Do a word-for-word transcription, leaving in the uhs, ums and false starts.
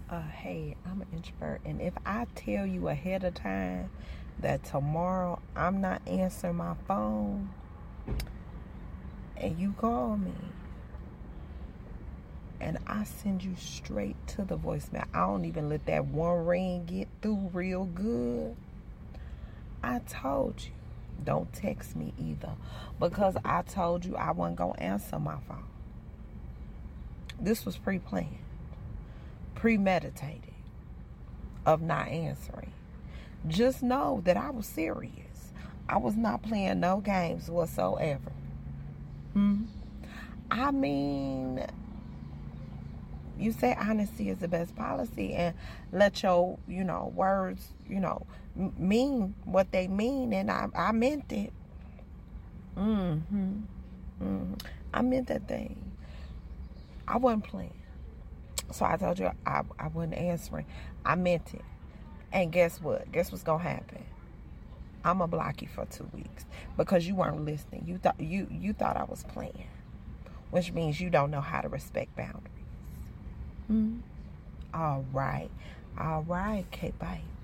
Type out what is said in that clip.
Uh, hey, I'm an introvert, and if I tell you ahead of time that tomorrow I'm not answering my phone and you call me and I send you straight to the voicemail, I don't even let that one ring get through real good. I told you, don't text me either, because I told you I wasn't going to answer my phone. This was pre-planned, premeditated of not answering. Just know that I was serious. I was not playing no games whatsoever. Hmm. I mean, you say honesty is the best policy, and let your, you know, words, you know, m- mean what they mean, and I, I meant it. Mm-hmm. Mm-hmm. I meant that thing. I wasn't playing. So I told you I, I wasn't answering. I meant it. And guess what? Guess what's gonna happen? I'm gonna block you for two weeks because you weren't listening. You thought you you thought I was playing, which means you don't know how to respect boundaries. Hmm. All right, all right. Okay, bye.